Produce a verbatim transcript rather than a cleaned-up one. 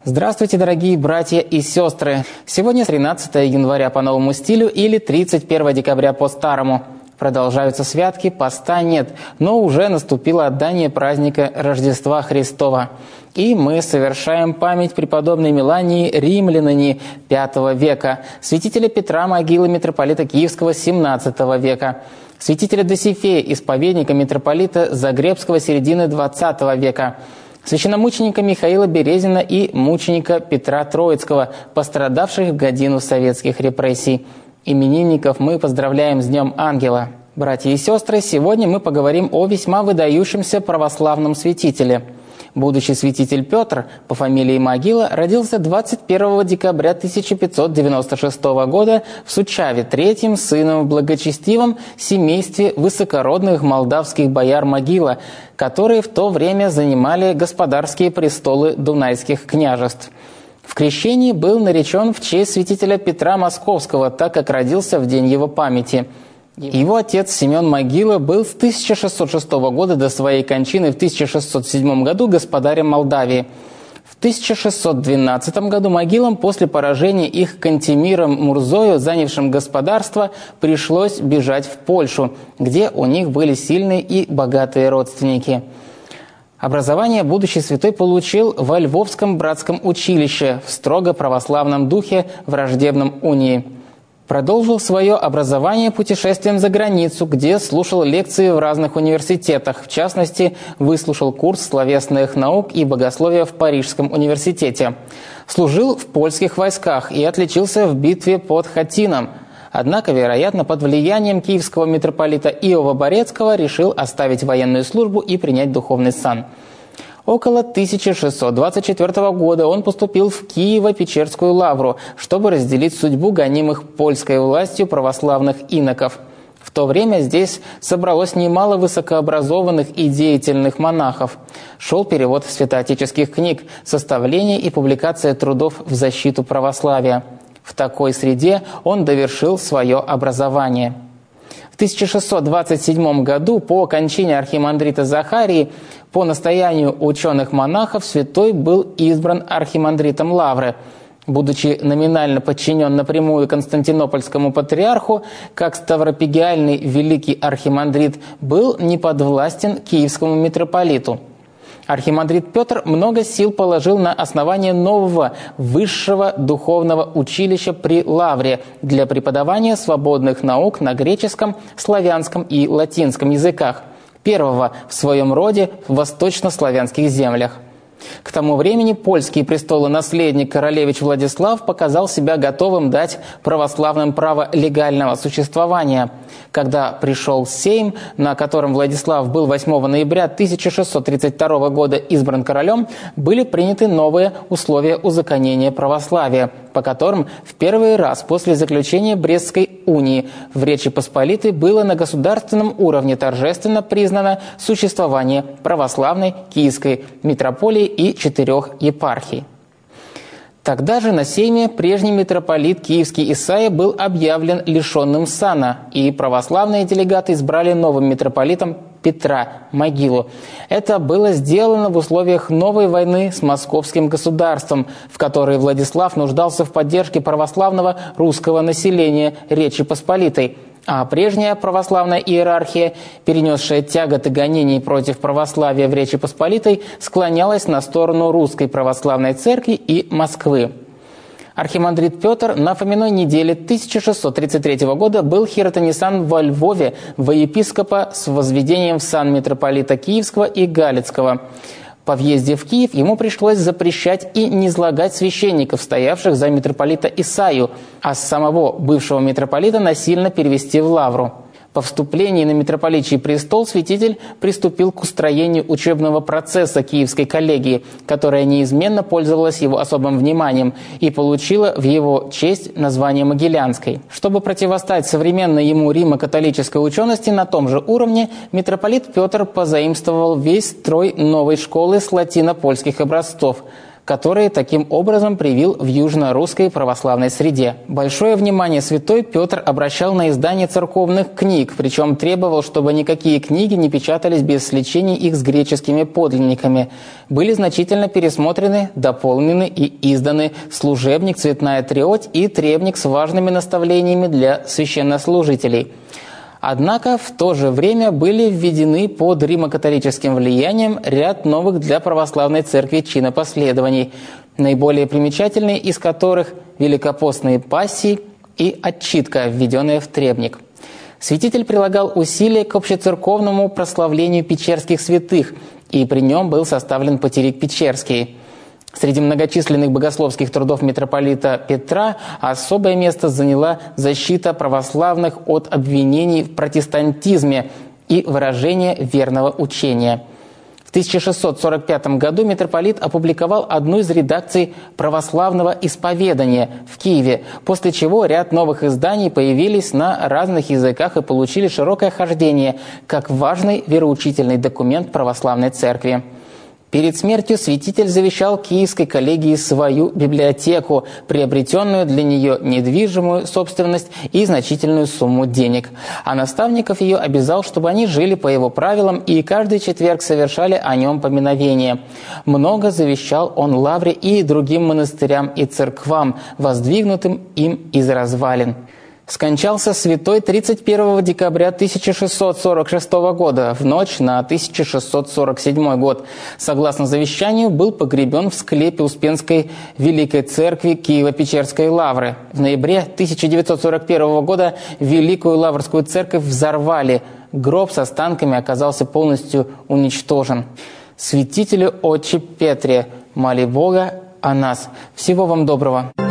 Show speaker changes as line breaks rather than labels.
Здравствуйте, дорогие братья и сестры! Сегодня тринадцатое января по новому стилю или тридцать первое декабря по старому. Продолжаются святки, поста нет, но уже наступило отдание праздника Рождества Христова. И мы совершаем память преподобной Мелании Римлянине пятого века, святителя Петра могилы митрополита Киевского семнадцатого века, святителя Досифея, исповедника митрополита Загребского середины двадцатого века, священномученика Михаила Березина и мученика Петра Троицкого, пострадавших в годину советских репрессий. Именинников мы поздравляем с Днем Ангела. Братья и сестры, сегодня мы поговорим о весьма выдающемся православном святителе. Будущий святитель Петр по фамилии Могила родился двадцать первого декабря тысяча пятьсот девяносто шестого года в Сучаве, третьим сыном в благочестивом семействе высокородных молдавских бояр Могила, которые в то время занимали господарские престолы дунайских княжеств. В крещении был наречен в честь святителя Петра Московского, так как родился в день его памяти. Его отец Семен Могила был с тысяча шестьсот шестого года до своей кончины в тысяча шестьсот седьмом году господарем Молдавии. В тысяча шестьсот двенадцатом году Могилам после поражения их Кантемиром Мурзою, занявшим господарство, пришлось бежать в Польшу, где у них были сильные и богатые родственники. Образование будущий святой получил во Львовском братском училище в строго православном духе враждебном унии. Продолжил свое образование путешествием за границу, где слушал лекции в разных университетах. В частности, выслушал курс словесных наук и богословия в Парижском университете. Служил в польских войсках и отличился в битве под Хатином. Однако, вероятно, под влиянием киевского митрополита Иова Борецкого решил оставить военную службу и принять духовный сан. Около тысяча шестьсот двадцать четвёртого года он поступил в Киево-Печерскую лавру, чтобы разделить судьбу гонимых польской властью православных иноков. В то время здесь собралось немало высокообразованных и деятельных монахов. Шел перевод святоотеческих книг, составление и публикация трудов в защиту православия. В такой среде он довершил свое образование. В тысяча шестьсот двадцать седьмом году, по кончине архимандрита Захарии, по настоянию ученых-монахов, святой был избран архимандритом Лавры. Будучи номинально подчинен напрямую константинопольскому патриарху, как ставропигиальный великий архимандрит был неподвластен киевскому митрополиту. Архимандрит Петр много сил положил на основание нового высшего духовного училища при Лавре для преподавания свободных наук на греческом, славянском и латинском языках, первого в своем роде в восточнославянских землях. К тому времени польский престолонаследник королевич Владислав показал себя готовым дать православным право легального существования. Когда пришел Сейм, на котором Владислав был восьмого ноября тысяча шестьсот тридцать второго года избран королем, были приняты новые условия узаконения православия, по которым в первый раз после заключения Брестской унии в Речи Посполитой было на государственном уровне торжественно признано существование православной Киевской митрополии и четырех епархий. Тогда же на сейме прежний митрополит Киевский Исаия был объявлен лишенным сана, и православные делегаты избрали новым митрополитом Петра Могилу. Это было сделано в условиях новой войны с московским государством, в которой Владислав нуждался в поддержке православного русского населения Речи Посполитой. А прежняя православная иерархия, перенесшая тяготы гонений против православия в Речи Посполитой, склонялась на сторону русской православной церкви и Москвы. Архимандрит Петр на Фоминой неделе тысяча шестьсот тридцать третьего года был хиротонисан во Львове во епископа с возведением в сан митрополита Киевского и Галицкого. По въезде в Киев ему пришлось запрещать и низлагать священников, стоявших за митрополита Исаию, а самого бывшего митрополита насильно перевести в лавру. По вступлении на митрополичий престол святитель приступил к устроению учебного процесса Киевской коллегии, которая неизменно пользовалась его особым вниманием и получила в его честь название Могилянской. Чтобы противостать современной ему римо-католической учености на том же уровне, митрополит Петр позаимствовал весь строй новой школы с латино-польских образцов, которые таким образом привил в южно-русской православной среде. Большое внимание святой Петр обращал на издание церковных книг, причем требовал, чтобы никакие книги не печатались без сличения их с греческими подлинниками. Были значительно пересмотрены, дополнены и изданы служебник «Цветная триоть» и требник с важными наставлениями для священнослужителей. Однако в то же время были введены под римо-католическим влиянием ряд новых для православной церкви чинопоследований, наиболее примечательные из которых великопостные пассии и отчитка, введенная в требник. Святитель прилагал усилия к общецерковному прославлению печерских святых, и при нем был составлен Патерик Печерский. Среди многочисленных богословских трудов митрополита Петра особое место заняла защита православных от обвинений в протестантизме и выражение верного учения. В тысяча шестьсот сорок пятом году митрополит опубликовал одну из редакций православного исповедания в Киеве, после чего ряд новых изданий появились на разных языках и получили широкое хождение как важный вероучительный документ православной церкви. Перед смертью святитель завещал Киевской коллегии свою библиотеку, приобретенную для нее недвижимую собственность и значительную сумму денег. А наставников ее обязал, чтобы они жили по его правилам и каждый четверг совершали о нем поминовение. Много завещал он лавре и другим монастырям и церквам, воздвигнутым им из развалин. Скончался святой тридцать первого декабря тысяча шестьсот сорок шестого года, в ночь на тысяча шестьсот сорок седьмой год. Согласно завещанию, был погребен в склепе Успенской Великой Церкви Киево-Печерской лавры. В ноябре тысяча девятьсот сорок первого года Великую Лаврскую церковь взорвали. Гроб с останками оказался полностью уничтожен. Святителю Отче Петре, моли Бога о нас. Всего вам доброго.